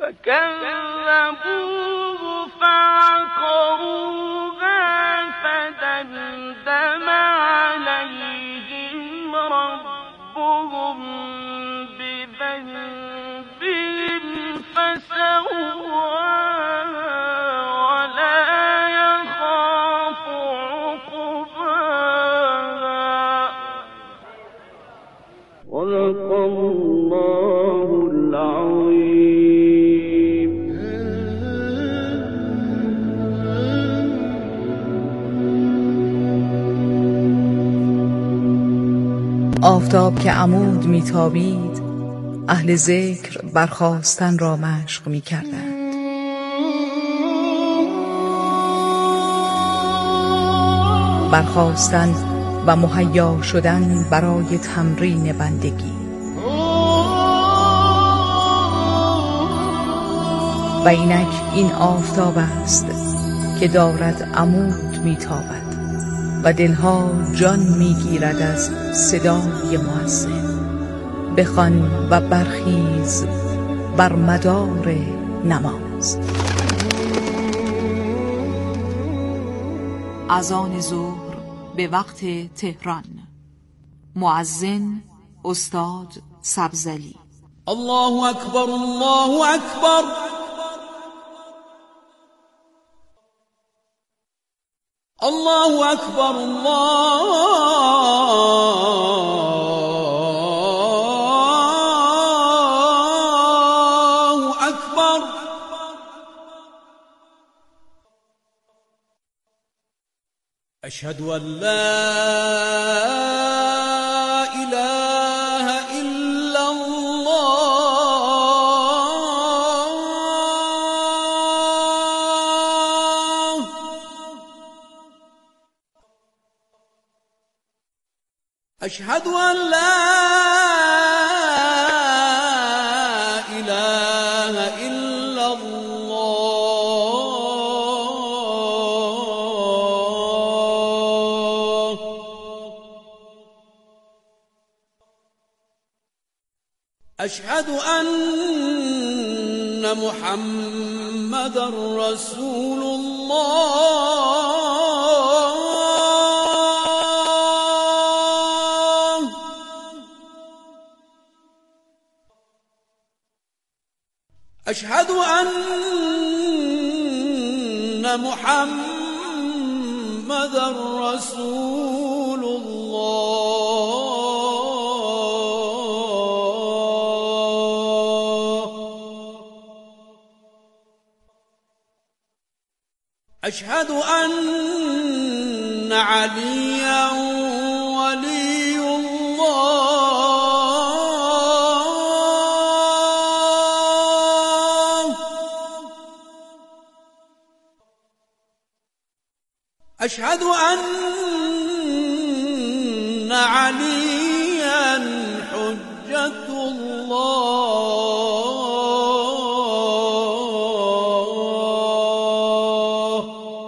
فكذبوه فعقروها فدمدم عليهم ربهم بذنبهم فسواها ولا يخاف عقباها. صدق الله العظيم. آفتاب که عمود میتابید، اهل ذکر برخاستن را مشق میکردند. برخاستن و مهیا شدن برای تمرین بندگی. و اینک این آفتاب است که دارد عمود میتابد و دلها جان میگیرد از صدای مؤذن. بخوان و برخیز بر مدار نماز. اذان ظهر به وقت تهران. مؤذن استاد سبزلی. الله اکبر، الله اکبر. الله اکبر، الله اکبر. اشهد ان لا اله الا الله. اشهد ان لا اله الا الله. اشهد ان محمدا رسول الله. اشهد ان محمدا رسول الله. اشهد ان عليا ولي الله. اشهد ان عليا حجة الله.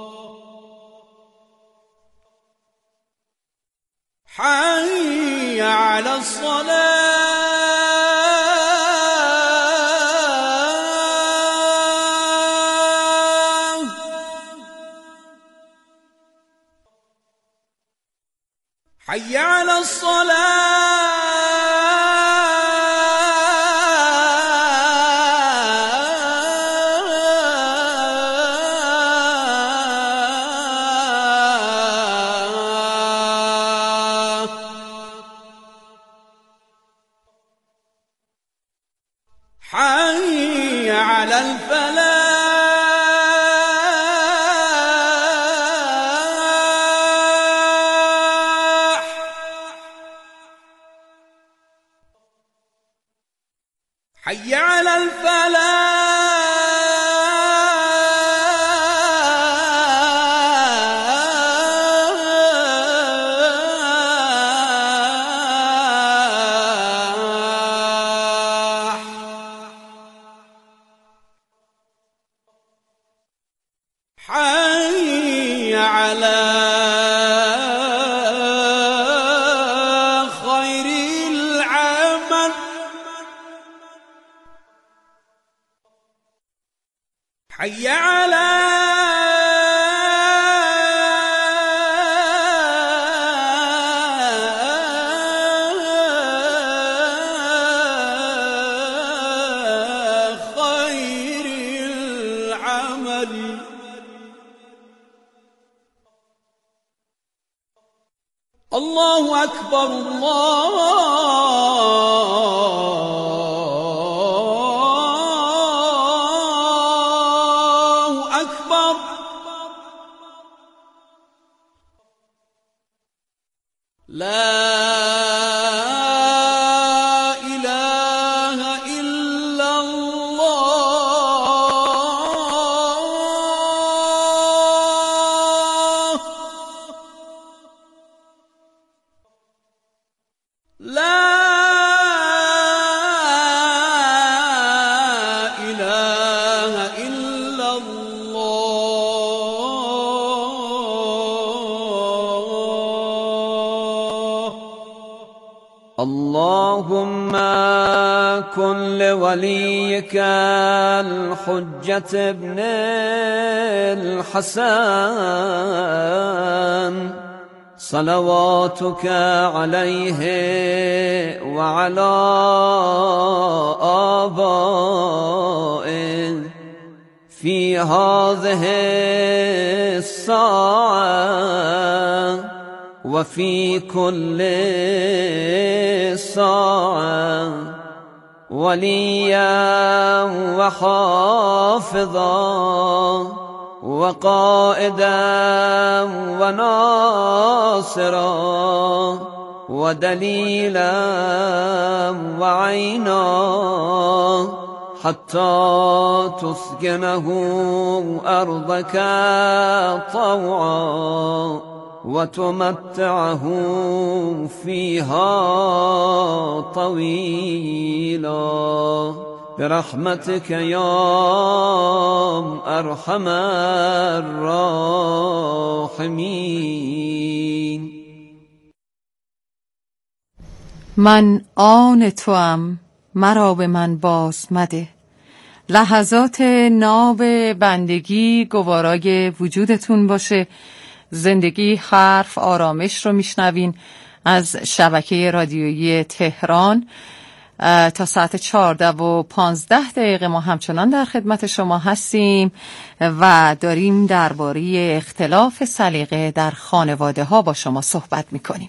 حي على الصلاة. حي على الصلاة. حي على الفلاح. حي على الفلاح. حي على خير العمل. حي على خير العمل. الله أكبر الله أكبر. لا إله إلا الله. لا إله إلا الله. اللهم كن لوليك الحجة ابن الحسن صلواتك عليه وعلى آبائه في هذه الساعة وفي كل ساعة وليا وحافظا وقائدا وناصرا ودليلا وعينا حتى تسكنه أرضك طوعا وتمتعه فيها طويلا برحمتك يا أرحم الراحمين. من آن توام، مرا به من باز مده. لحظات ناب بندگی گوارای وجودتون باشه. زندگی حرف آرامش رو میشنوین از شبکه رادیویی تهران. تا ساعت 14:15 ما همچنان در خدمت شما هستیم و داریم درباره اختلاف سلیقه در خانواده ها با شما صحبت میکنیم.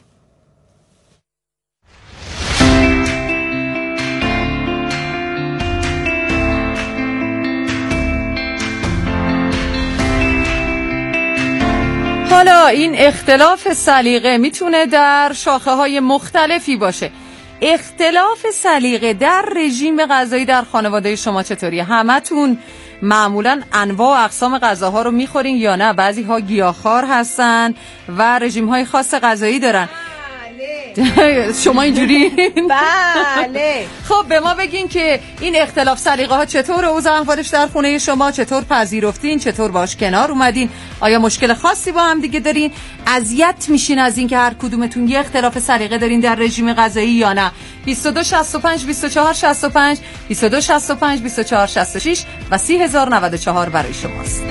حالا این اختلاف سلیقه میتونه در شاخه‌های مختلفی باشه. اختلاف سلیقه در رژیم غذایی در خانواده شما چطوریه؟ همتون معمولاً انواع و اقسام غذاها رو میخورین یا نه؟ بعضی ها گیاهخوار هستن و رژیم های خاص غذایی دارن. شما اینجوری؟ بله. خب به ما بگین که این اختلاف سلیقه ها چطور اوضاع احوالش در خونه شما؟ چطور پذیرفتین؟ چطور باش کنار اومدین؟ آیا مشکل خاصی با هم دیگه دارین؟ اذیت میشین از این که هر کدومتون یه اختلاف سلیقه دارین در رژیم غذایی یا نه؟ 2265 2465 2265 2466 و 30094 برای شماست.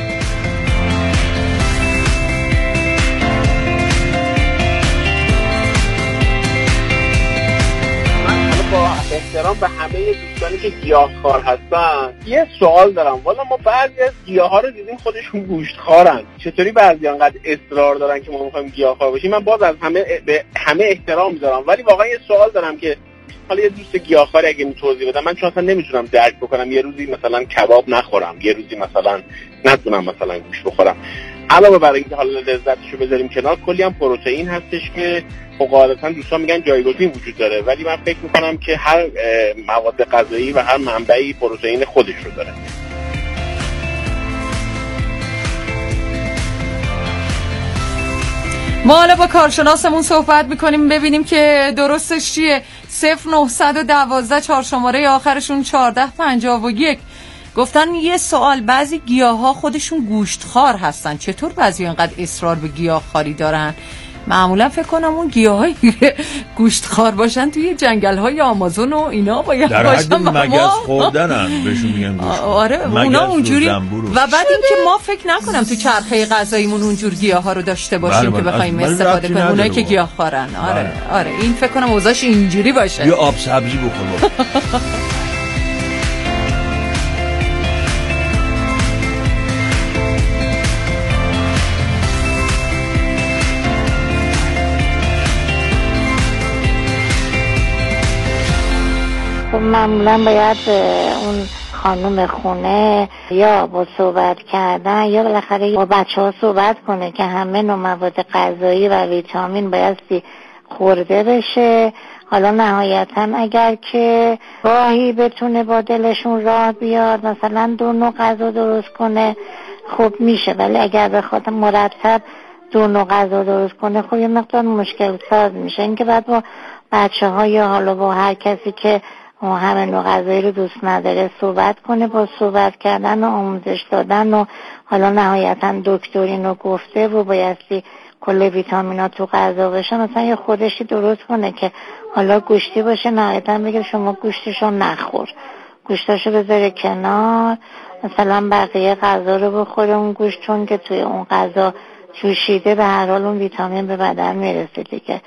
با احترام به همه دوستانی که گیاهخوار هستن یه سوال دارم. والا ما بعضی از گیاها رو دیدیم خودشون گوشتخوارن، چطوری بعضی انقدر اصرار دارن که ما میخوایم گیاهخوار باشیم؟ من باز از به همه احترام میذارم، ولی واقعا یه سوال دارم که حالا یه دوست گیاهخوار اگه می توضیح بدم، من چون اصلا نمیتونم درک بکنم یه روزی مثلا کباب نخورم، یه روزی مثلا نتونم مثلا گوشت بخورم. علاوه بر اینکه حالا لذتشو بذاریم کنار، کلی هم پروتئین هستش که غالبا دوستان میگن جایگزین وجود داره، ولی من فکر میکنم که هر مواد غذایی و هر منبعی پروتئین خودش رو داره. ما حالا با کارشناسمون صحبت میکنیم ببینیم که درستش چیه. 0912 4 شماره آخرشون 1451 گفتن یه سوال، بعضی گیاها خودشون گوشتخوار هستن، چطور بعضی اینقدر اصرار به گیاهخواری دارن؟ معمولا فکر کنم اون گیاهای گوشتخوار باشن توی جنگل‌های آمازون و اینا باید در باشن. حد مگس خوردنن بهشون میگن گوشتخوار. آره اونا اونجوری. و بعد اینکه ما فکر نکنم تو چرخه غذاییمون اونجور گیاها رو داشته باشیم که بخوایم استفاده کنیم. اونایی که گیاهخوارن. آره این فکر کنم اوضاعش اینجوری باشه. یه آب سبزی بخور. معمولا باید اون خانم خونه یا با صحبت کردن یا بالاخره با بچه ها صحبت کنه که همه نوع مواد غذایی و ویتامین بایستی خورده بشه. حالا نهایتا اگر که راهی بتونه با دلشون راه بیاد مثلا 2 نوع غذا درست کنه خب میشه، ولی اگر بخواد مرتب 2 نوع غذا درست کنه خب یه مقدار مشکل ساز میشه. اینکه بعد با بچه ها یا حالا با هر کسی که همه نوع غذایی رو دوست نداره صحبت کنه، با صحبت کردن و آموزش دادن و حالا نهایتا دکترین رو گفته و بایستی کل ویتامینا تو غذا بشه، مثلا یه خودشی درست کنه که حالا گوشتی باشه نهایتا بگه شما گوشتشو نخور، گوشتاشو بذاره کنار، مثلا بقیه غذا رو بخوره اون گوشت، چون که توی اون غذا جوشیده به هر حال اون ویتامین به بدن میرسه دیگه.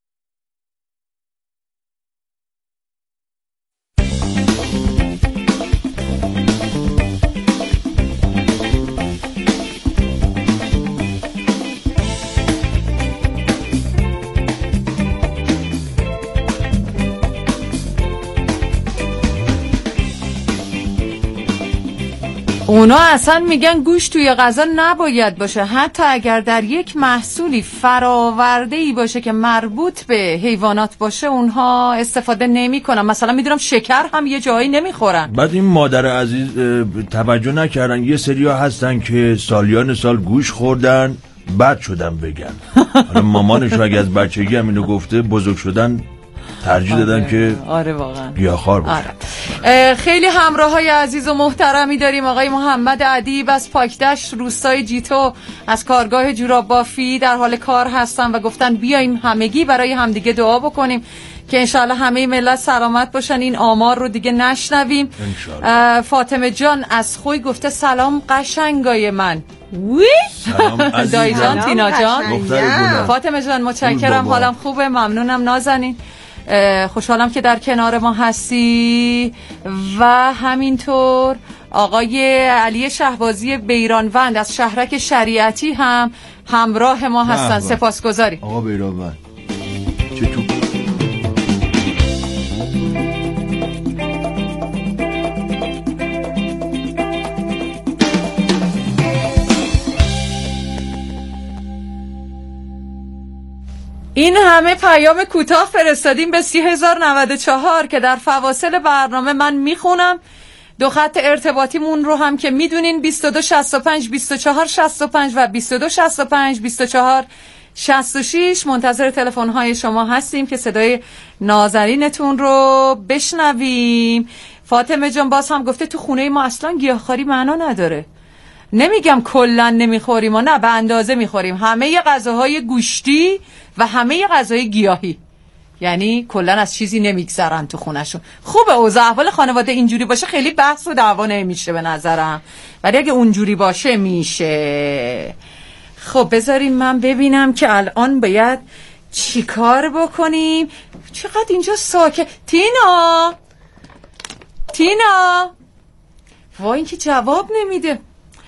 اونا اصلا میگن گوشت توی غذا نباید باشه، حتی اگر در یک محصولی فرآورده‌ای باشه که مربوط به حیوانات باشه اونها استفاده نمی‌کنن. مثلا میدونم شکر هم یه جایی نمیخورن. بعد این مادر عزیز توجه نکردن یه سریا هستن که سالیان سال گوشت خوردن بد شدن بگن. حالا مامانشو اگه از بچگی هم اینو گفته بزرگ شدن ترجیح دادن که آره واقعا گیاهخوار باشه. خیلی همراهای عزیز و محترمی داریم. آقای محمد ادیب از پاکدشت روستای جیتو از کارگاه جوراب بافی در حال کار هستن و گفتن بیایم همگی برای همدیگه دعا بکنیم که انشالله همه ملت سلامت باشن، این آمار رو دیگه نشنویم. فاطمه جان از خوی گفته سلام قشنگای من. دایی جان، تینا جان، فاطمه جان متشکرم، حالم خوبه، ممنونم نازنین، خوشحالم که در کنار ما هستی. و همینطور آقای علی شهبازی بیرانوند از شهرک شریعتی هم همراه ما هستن. سپاسگزاریم آقا بیرانوند. چطور؟ این همه پیام کوتاه فرستادیم به 30,094 که در فواصل برنامه من میخونم. 2 خط ارتباطیمون رو هم که میدونین 2265 2465 و 2265 2466. منتظر تلفن‌های شما هستیم که صدای نازنینتون رو بشنویم. فاطمه جان باز هم گفته تو خونه ما اصلا گیاهخواری معنا نداره. نمیگم کلا نمیخوریم و نه، به اندازه میخوریم، همه غذاهای گوشتی و همه غذای گیاهی، یعنی کلا از چیزی نمیگذرن تو خونشون. خوبه اوضاع احوال خانواده اینجوری باشه، خیلی بحث و دعوا نمیشه به نظرم، ولی اگه اونجوری باشه میشه. خب بذاریم من ببینم که الان باید چی کار بکنیم. چقدر اینجا ساکت. تینا وای این که جواب نمیده.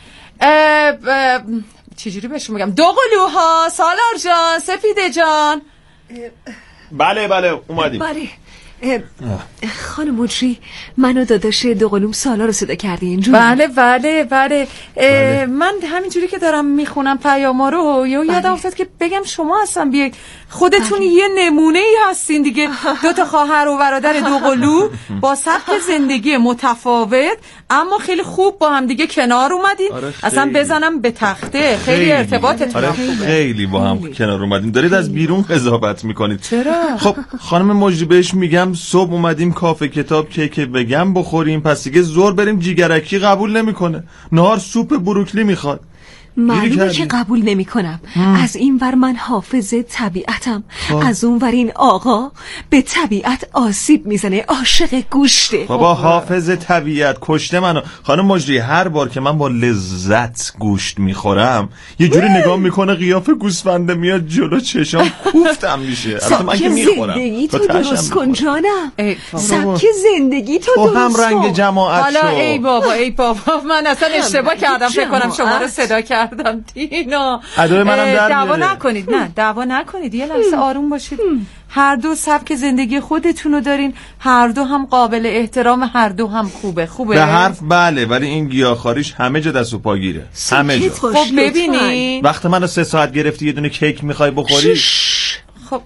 چجوری بهشون بگم؟ دوقلوها، سالار جان، سپیده جان. بله اومدیم. بله خانم مجری، من و داداش دوقلوم سالا رو صدا کردی اینجوری؟ بله. من همینجوری که دارم میخونم پیاما رو یادم افتاد که بگم شما هستن بیاید خودتون یه نمونه ای هستین دیگه. 2 خواهر و برادر دوقلو با سبک زندگی متفاوت اما خیلی خوب با هم دیگه کنار اومدین. اصلا بزنم به تخته خیلی ارتباطتون خوبه. خیلی با هم کنار اومدیم. دارید از بیرون قضاوت میکنید. چرا؟ خب خانم مجری بهش میگم صبح اومدیم کافه کتاب کیک بگم بخوریم، پس دیگه زور بریم جیگرکی قبول نمیکنه. نهار سوپ بروکلی میخواد. معلومه که قبول نمی کنم. از این ور من حافظ طبیعتم، از اون ور این آقا به طبیعت آسیب میزنه، عاشق گوشته. بابا حافظ طبیعت کشته منو. خانم مجری هر بار که من با لذت گوشت میخورم یه جوری نگاه میکنه قیافه گوسفنده میاد جلو چشام کوفتم میشه. البته من که میخورم. زندگی تو درست کن جانم، سبک زندگی تو درست کن. تو هم رنگ جماعت شو. حالا ای بابا من اصلا اشتباه کردم، فکر کنم شما رو صدا کردم. دینا ادای منم در دعوا میاره. نکنید، نه دعوا نکنید، یه لحظه آروم باشید. هر دو سبک زندگی خودتونو دارین، هر دو هم قابل احترام، هر دو هم خوبه. به حرف بله، ولی این گیاهخواریش همه جا دست و پاگیره، همه جا. خب ببینین وقت منو 3 ساعت گرفتی یه دونه کیک میخوای بخوری. خب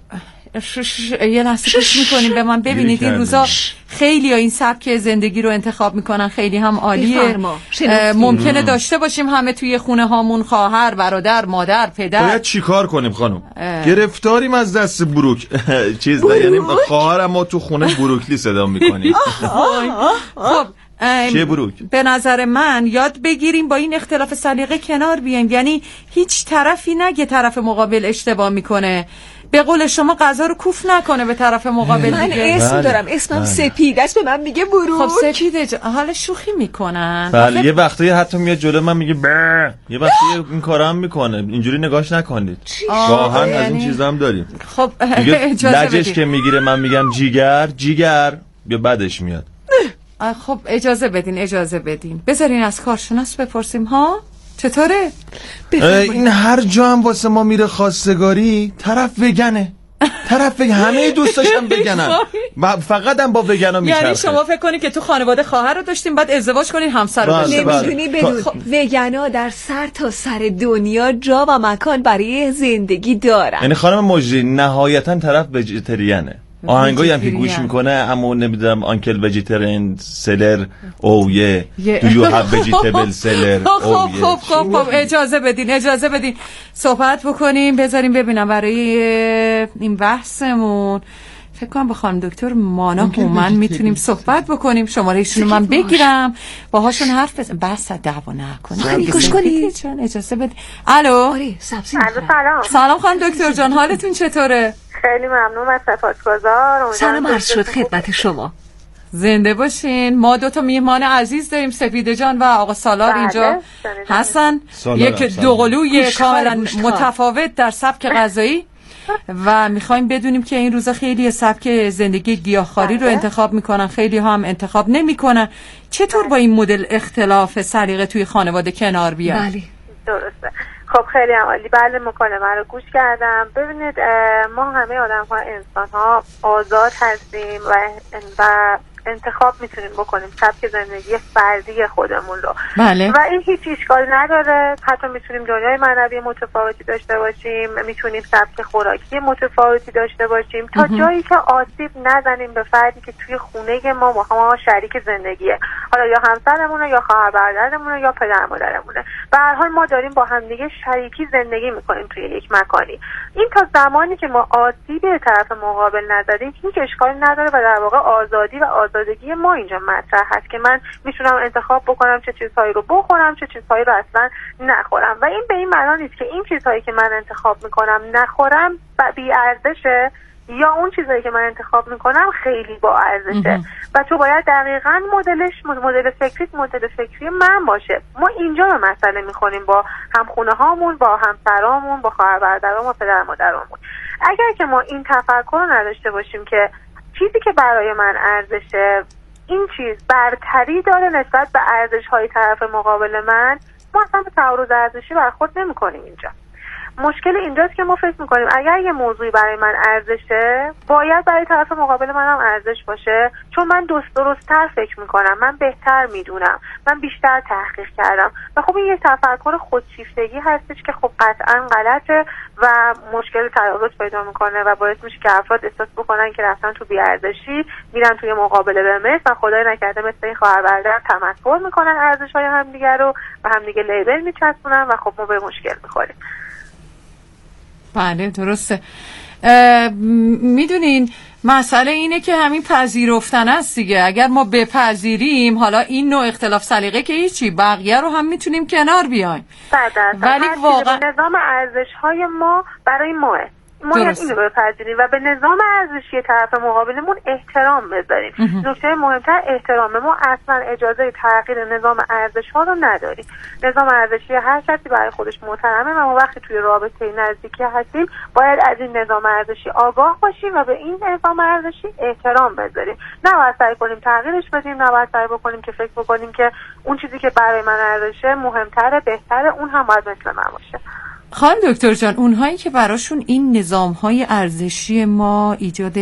یه لحظه گوش میکنیم به من. ببینید این روزا خیلی ها این سبک زندگی رو انتخاب میکنن، خیلی هم عالیه. ممکنه داشته باشیم همه توی خونه هامون خواهر، برادر، مادر، پدر. باید چی کار کنیم خانم؟ گرفتاریم از دست بروک چیز یعنی خواهرم ما تو خونه بروکلی صدا میکنیم. خب چیه بروک؟ به نظر من یاد بگیریم با این اختلاف سلیقه کنار بیایم، یعنی هیچ طرفی نگه طرف مقابل اشتباه میکنه. به قول شما غذا رو کوف نکنه به طرف مقابل. من اسم دارم، اسمم سپیده است، به من میگه بروک. خب سپیده حالا شوخی میکنن. بله یه وقتایی حتی میاد جلو من میگه بر، یه وقتی این کارا هم میکنه. اینجوری نگاش نکنید. واقعا از این چیزا هم داریم. خب اجازه بدید. لجش که میگیره من میگم جیگر یا بعدش میاد. خب اجازه بدین بذارین از کارشناس بپرسیم ها چطوره. این هر جا هم واسه ما میره خواستگاری طرف وگنه، همه دوستاشم وگنن، فقط هم با وگنا میچرخه. یعنی شما فکر کنید که تو خانواده خواهر رو داشتیم بعد ازدواج کنین همسر رو داشتیم. نمیدونی بدون وگنا در سر تا سر دنیا جا و مکان برای زندگی دارن. یعنی خانم مجری نهایتا طرف وجیتریانه. آهنگایی هم که گوش میکنه اما نمیدونم آنکل وجیترین سلر اویه دو یو هاف وجیتبل سلر اویه. خب اجازه بدین صحبت بکنیم. بذاریم ببینم برای این بحثمون فکر کنم با خانم دکتر مانا هومن میتونیم صحبت بکنیم. شماره ایشونو من بگیرم باهاشون حرف بزنم. بس دعوا نکنید. گوش کنید. اجازه بدید. الو. سلام خانم دکتر جان، حالتون چطوره؟ خیلی ممنون و سپاسگزار. سلام عرض شد خدمت شما. زنده باشین. ما 2 تا میهمان عزیز داریم، سپیده جان و آقا سالار اینجا هستن. یک دوقلوی کاملا متفاوت در سبک غذایی و میخوایم بدونیم که این روزا خیلی سبک زندگی گیاهخواری رو انتخاب میکنن، خیلی هم انتخاب نمیکنن. چطور با این مدل اختلاف سلیقه توی خانواده کنار بیان؟ بله درسته. خب خیلی عالی. بله مکالمه رو گوش کردم. ببینید ما همه آدم ها انسان ها آزاد هستیم و انتخاب میتونیم بکنیم سبک زندگی فردی خودمون رو. بله. و این هیچ اشکالی نداره. حتی میتونیم دنیای معنوی متفاوتی داشته باشیم، میتونیم سبک خوراکی متفاوتی داشته باشیم تا جایی که آسیب نزنیم به فردی که توی خونه ما شریک زندگیه، حالا یا همسرمونه یا خواهر برادرمونه یا پدر مادرمونه. به هر حال ما داریم با همدیگه شریکی زندگی میکنیم توی یک مکانی. این تا زمانی که ما آسیب به طرف مقابل نزدیم هیچ اشکالی نداره و در واقع آزادی و آزادگی ما اینجا مطرح هست که من میتونم انتخاب بکنم چه چیزهایی رو بخورم چه چیزهایی رو اصلا نخورم. و این به این معنا نیست که این چیزهایی که من انتخاب میکنم نخورم بی ارزشه یا اون چیزایی که من انتخاب میکنم خیلی با ارزشه و تو باید دقیقاً مدل فکری من باشه. ما اینجا رو مسئله میخونیم با همخونه هامون، با همسرامون، با خواهر برادرامون و پدر مادرامون. اگر که ما این تفکر رو نداشته باشیم که چیزی که برای من ارزشه این چیز برتری داره نسبت به ارزش‌های طرف مقابل من، ما اصلا به تعارض ارزشی برخورد نمی‌کنیم. اینجا مشکل اینجاست که ما فکر میکنیم اگر یه موضوعی برای من ارزشه باید برای طرف مقابل من هم ارزش باشه، چون من درست‌تر فکر میکنم، من بهتر میدونم، من بیشتر تحقیق کردم. و خب این یه تفکر خودشیفتگی هستش که خب قطعا غلطه و مشکل تعارض پیدا میکنه و باعث میشه که افراد احساس بکنن که رفتن تو بی‌ارزشی، میرن توی مقابله به مثل و خدای نکرده مثل این خواهر برادر تمسخر میکنن ارزش‌های همدیگه رو و همدیگه لیبل میچسبونن و خب ما به مشکل میخوریم. بله درسته. میدونین مسئله اینه که همین پذیرفتن است دیگه. اگر ما بپذیریم حالا این نوع اختلاف سلیقه که هیچی، بقیه رو هم میتونیم کنار بیایم. ولی واقعا نظام ارزش‌های ما برای ماه ما اینو بپذیریم و به نظام ارزشی طرف مقابلمون احترام بذاریم. نکته مهمتر احترامه. ما اصلا اجازه تغییر نظام ارزش‌ها رو نداریم. نظام ارزشی هر کسی برای خودش محترمه و ما وقتی توی رابطه نزدیکی هستیم باید از این نظام ارزشی آگاه باشیم و به این نظام ارزشی احترام بذاریم. نباید سعی کنیم تغییرش بدیم، نباید سعی بکنیم که فکر بکنیم که اون چیزی که برای من ارزشه مهمتره، بهتره، اون هم باید مثل من باشه. خانم دکتر جان، اونهایی که براشون این نظام‌های ارزشی ما ایجاد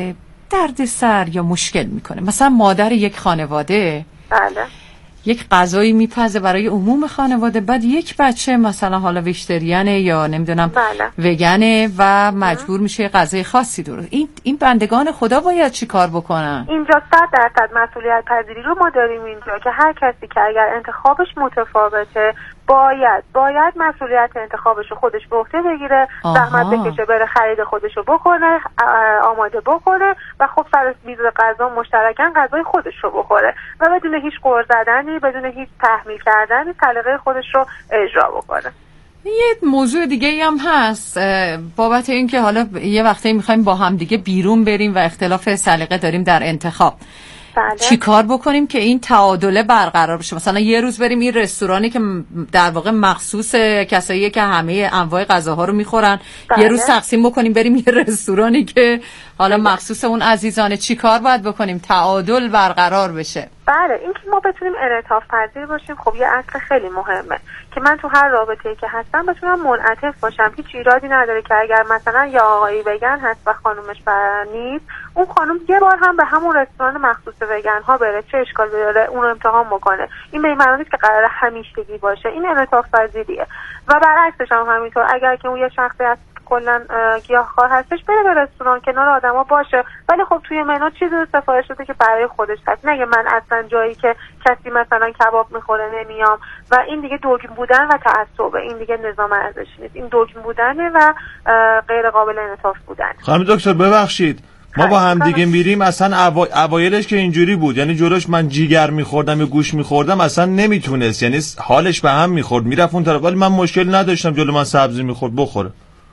دردسر یا مشکل میکنه، مثلا مادر یک خانواده بله یک غذایی میپزه برای عموم خانواده، بعد یک بچه مثلا حالا ویژیتریانه یا نمیدونم وگنه و مجبور میشه غذای خاصی درست. این بندگان خدا باید چی کار بکنن؟ اینجا 100% مسئولیت پذیری رو ما داریم اینجا که هر کسی که اگر انتخابش متفاوته باید مسئولیت انتخابش رو خودش به عهده بگیره، زحمت بکشه، بره خرید خودش رو بکنه، آماده بکنه و خب سر میز غذا مشترکاً غذای خودش رو بخوره و بدون هیچ قور زدنی، بدون هیچ تحمیل کردنی سلیقه خودش رو اجرا بکنه. یه موضوع دیگه هم هست بابت این که حالا یه وقتی میخوایم با هم دیگه بیرون بریم و اختلاف سلیقه داریم در انتخاب. چی کار بکنیم که این تعادله برقرار بشه؟ مثلا یه روز بریم این رستورانی که در واقع مخصوص کساییه که همه انواع غذاها رو میخورن، یه روز تقسیم بکنیم بریم یه رستورانی که حالا مخصوص اون عزیزانه. چی کار باید بکنیم تعادل برقرار بشه؟ بله، این که ما بتونیم انعطاف پذیر باشیم خب یه اصل خیلی مهمه که من تو هر رابطه‌ای که هستم بتونم منعطف باشم. هیچ ایرادی نداره که اگر مثلا یه آقایی وگن هست و خانومش نیست، اون خانم یه بار هم به همون رستوران مخصوص وگن ها بره، چه اشکالی داره اون رو امتحان بکنه. این به این معنی نیست که قراره همیشگی باشه، این انعطاف پذیریه. و برعکسش هم همینطور، اگر که اون یه شخصی هست کلا گیاهخوار هستش بره به رستوران کنار آدما باشه، ولی خب توی منو چیزی سفارش بده که برای خودش هست، نگه من اصلا جایی که کسی مثلا کباب میخوره نمیام. و این دیگه دوگم بودن و تعصبه، این دیگه نظام ارزشی نیست، این دوگم بودنه و غیر قابل انعطاف بودن. خانم دکتر ببخشید ما با هم دیگه میریم، اصلا اوایلش که اینجوری بود، یعنی جلوش من جیگر میخوردم یا گوش میخوردم اصلا نمیتونست، یعنی حالش به هم میخورد، میرفت اون طرف، ولی من مشکل نداشتم جلو من سبزی میخورد بخوره.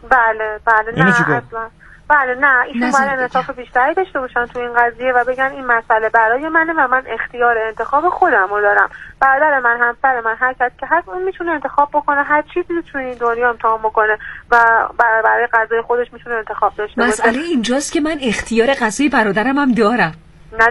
بله نه اصلا بله نه، ایشون باید انعطاف بیشتری داشته باشن تو این قضیه و بگن این مسئله برای منه و من اختیار انتخاب خودم رو دارم. برادر من، همسر من، هر کس که هست اون میتونه انتخاب بکنه، هر چیزی تو این دنیا امتحان بکنه و برای غذای خودش میتونه انتخاب داشته باشه. مسئله اینجاست که من اختیار غذای برادرم هم دارم. نه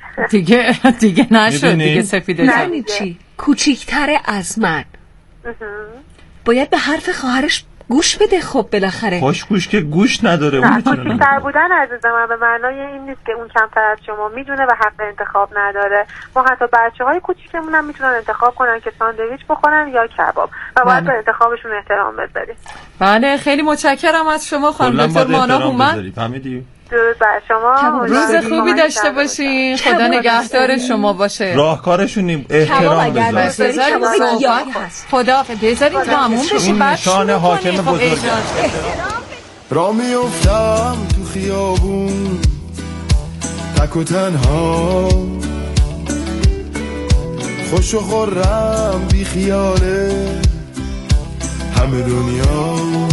دیگه نشد دیگه سفیده جان. یعنی چی؟ کوچیک‌تر از من باید به حرف خواهرش گوش بده. خب بالاخره خوش گوش که گوش نداره. اون کوچیک‌تر بودن عزیزم من به معنای این نیست که اون کمتر از شما میدونه و حق انتخاب نداره. ما حتی بچه‌های کوچیکمون هم میتونن انتخاب کنن که ساندویچ بخورن یا کباب و باید به انتخابشون احترام بذاریم. بله خیلی متشکرم از شما خانم دکتر مانا هومن. درود بر شما، روز خوبی داشته باشین، خدا نگهدار شما باشه. راهکارشون احترام بذارید. خدا بذارید تموم بشه. این نشان حاکم بزرگ. را میافتم تو خیابون تک و تنها، خوش و خورم بی خیاله همه دنیا،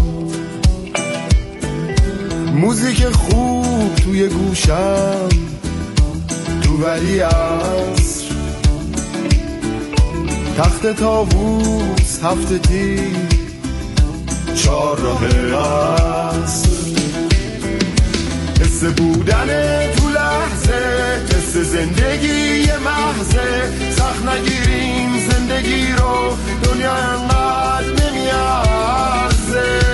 موزیک خوب توی گوشم تو ولی عصر، تخت طاووس هفته تیر 4 راه عصر، حس بودن تو لحظه، حس زندگی محضه، سخت نگیریم زندگی رو، دنیا انقدر نمیارزه.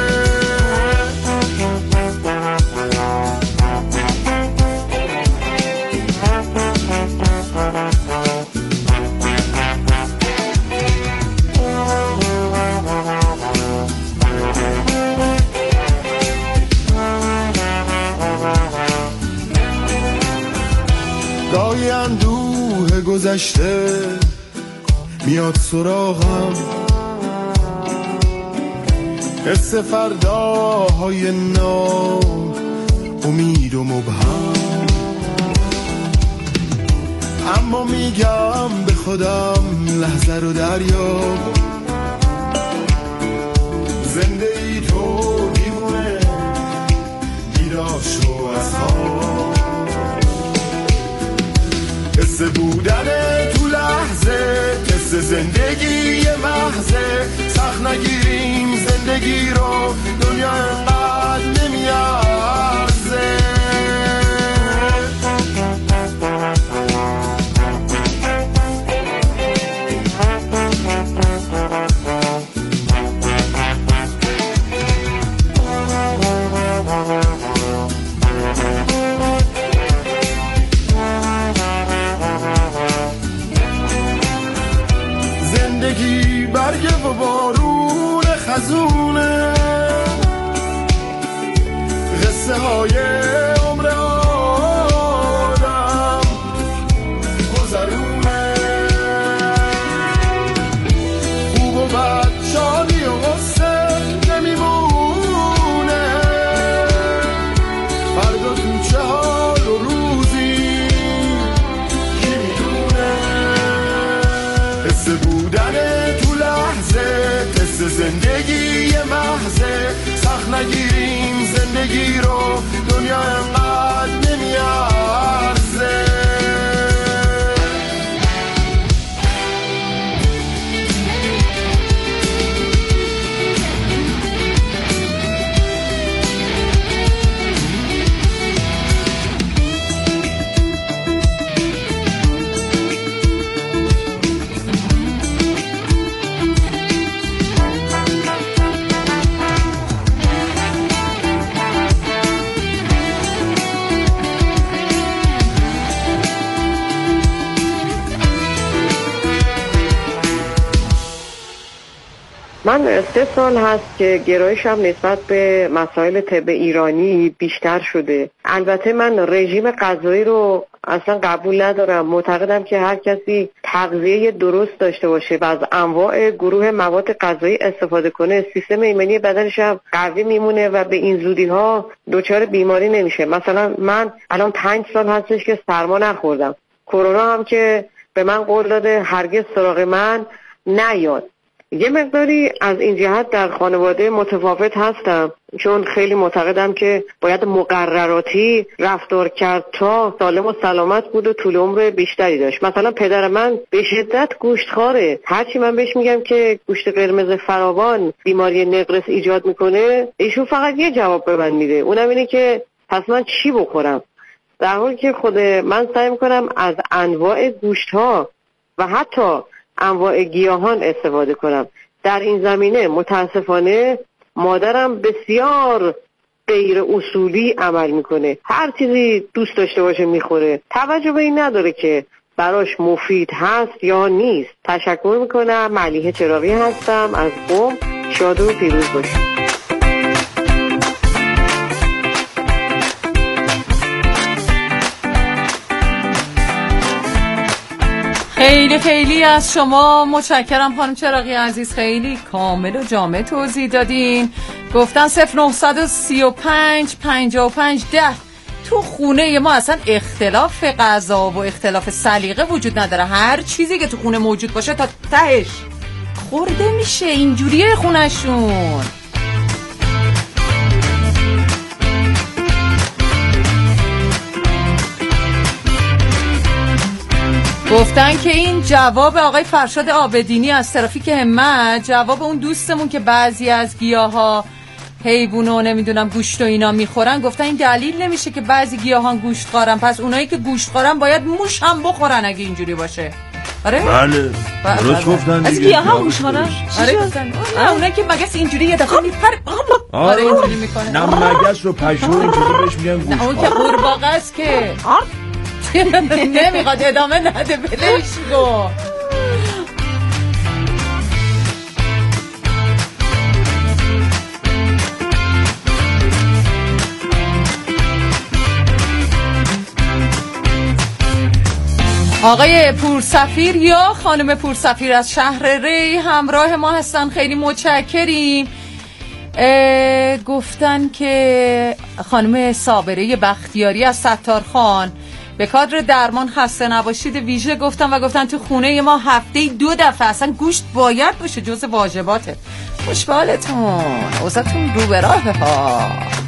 گاهی اندوه گذشته میاد سراغم، حس فرداهای نو، امید و مبهم. اما میگم به خودم لحظه رو دریاب، زنده ای تو دیوونه، بیدار شو از خواب. حس بودن تو لحظه، حس زندگی محضه. سخت نگیریم زندگی رو، دنیا انقدر نمیارزه. برگ و بارون خزونه، قصه های عمر آدم گذرونه. خوب و بد، شادی و غصه نمیمونه. فردا تو چه حال و روزی کی میدونه. حس بودن حس زندگی محضه. سخت نگیریم زندگی رو، دنیا انقدر نمیارزه. من 3 سال هست که گرایشم نسبت به مسائل طب ایرانی بیشتر شده. البته من رژیم غذایی رو اصلا قبول ندارم. معتقدم که هر کسی تغذیه درست داشته باشه و از انواع گروه مواد غذایی استفاده کنه، سیستم ایمنی بدنش هم قوی میمونه و به این زودی ها دچار بیماری نمیشه. مثلا من الان 5 سال هستش که سرما نخوردم. کرونا هم که به من قول داده هرگز سراغ من نیاد. یه مقداری از این جهت در خانواده متفاوت هستم، چون خیلی معتقدم که باید مقرراتی رفتار کرد تا سالم و سلامت بود و طول عمر بیشتری داشت. مثلا پدر من به شدت گوشتخواره. هرچی من بهش میگم که گوشت قرمز فراوان بیماری نقرس ایجاد میکنه، ایشون فقط یه جواب به من میده، اونم اینه که پس من چی بخورم، در حالی که خود من سعی میکنم از انواع گوشت ها و حتی انواع گیاهان استفاده کنم. در این زمینه متاسفانه مادرم بسیار غیر اصولی عمل میکنه. هر چیزی دوست داشته باشه میخوره، توجه به این نداره که براش مفید هست یا نیست. تشکر میکنم. ملیحه چراغی هستم از قم. شاد و پیروز باشید. خیلی خیلی از شما متشکرم خانم چراغی عزیز، خیلی کامل و جامع توضیح دادین. گفتن 0935 55 10. تو خونه ما اصلا اختلاف غذا و اختلاف سلیقه وجود نداره. هر چیزی که تو خونه موجود باشه تا تهش خورده میشه. اینجوریه خونشون. گفتن که این جواب آقای فرشاد آبدینی از ترافیک همت، جواب اون دوستمون که بعضی از گیاها حیوانو نمیدونم گوشت و اینا میخورن، گفتن این دلیل نمیشه که بعضی گیاهان گوشت خورن، پس اونایی که گوشت خورن باید موش هم بخورن اگه اینجوری باشه. آره؟ بله درست گفتن دیگه. از گیاها گوشت خورن؟ آره گفتن. اونایی که مگس اینجوری یه دفعه میپره. آره اینجوری میکنه. نه مگس رو پشو اینجوری بهش میگن گوشت. نه اون که قورباغه است که نمیخواد ادامه نده، بلش کن. آقای پورسفیر یا خانم پورسفیر از شهر ری همراه ما هستن، خیلی متشکریم. گفتن که خانم صابره بختیاری از ستارخان به کادر درمان خسته نباشید ویژه گفتن و گفتن تو خونه ما هفته 2 دفعه اصلا گوشت باید باشه، جز واجباته. خوشبالتون، اوضاعتون رو به راهه ها.